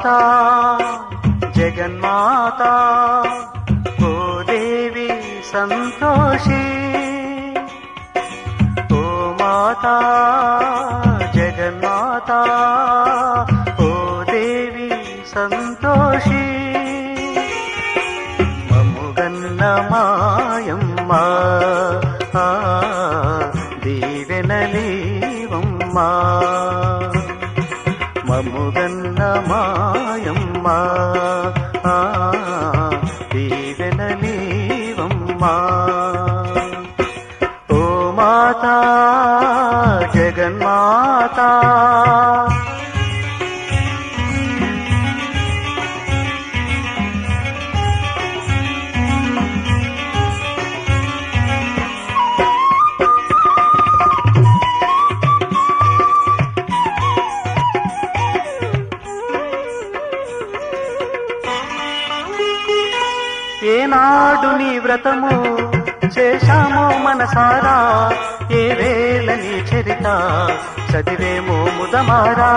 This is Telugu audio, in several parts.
జగన్మాత ఓ దేవి సంతోషి ఓ మాతా జగన్మాత ఓ దేవి సంతోషి మముగన్న మాయమ్మ దీవెనలీవమ్మా మముగన్న మాయమ్మ దీవెనలీవమ్మా ఓ మాతా జగన్మాత ఏనాడు నీ వ్రతము చేశామో మనసారా ఏ వేళ నీ చరిత చదివేమో ముదమారా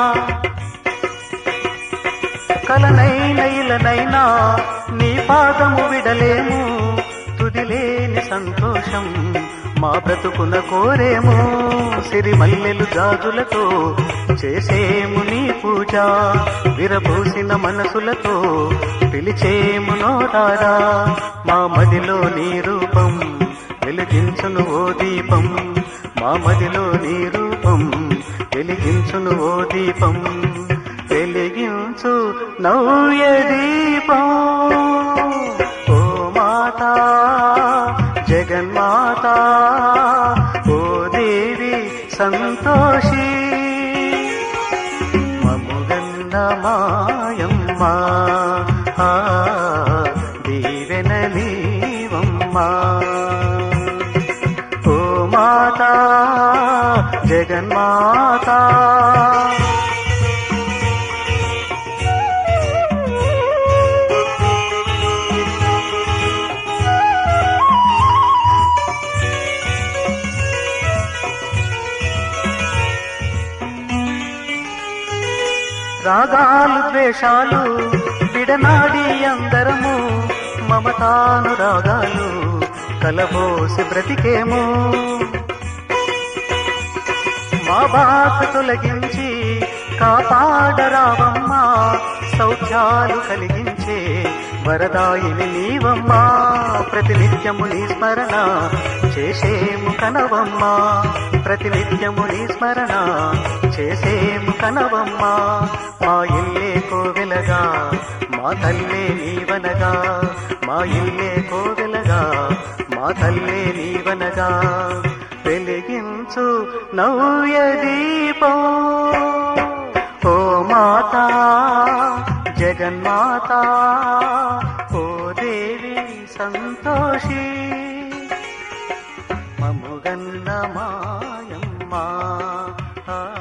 కలనైన ఇలనైనా నీ పాదము విడలేము తుదిలేని సంతోషం మా బ్రతుకున కోరేము సిరిమల్లెలు జాజులతో చేసేము నీ పూజ విరబూసిన మనసులతో పిలిచేము నోరారా మా మదిలో నీ రూపం వెలిగించును ఓ దీపం మా మదిలో నీ రూపం వెలిగించును ఓ దీపం వెలిగించు నవ్య దీపం ఓ మాతా జగన్మాత ఓ దేవి సంతోషి మముగన్న మాయమ్మ దీవెనలీవమ్మా ఓ మాతా జగన్మాత రాగాలు ద్వేషాలు విడనాడి అందరము మమతాను రాగాలు కలబోసి బ్రతికేము మా బాధ తొలగించి కాపాడరావమ్మా సౌఖ్యాలు కలిగించే వరదాయిని నీవమ్మా ప్రతినిత్యము నీ స్మరణ చేసేము కనవమ్మా ప్రతినిత్యము నీ స్మరణ చేసేము కనవమ్మా మా ఇల్లే కోవెలగా మా తల్లే నీవనగా మా ఇల్లే కోవెలగా మా తల్లే నీవనగా వెలిగించు నవ్య దీపం ఓ మాతా జగన్మాత ఓ దేవి సంతోషి మముగన్న మాయమ్మ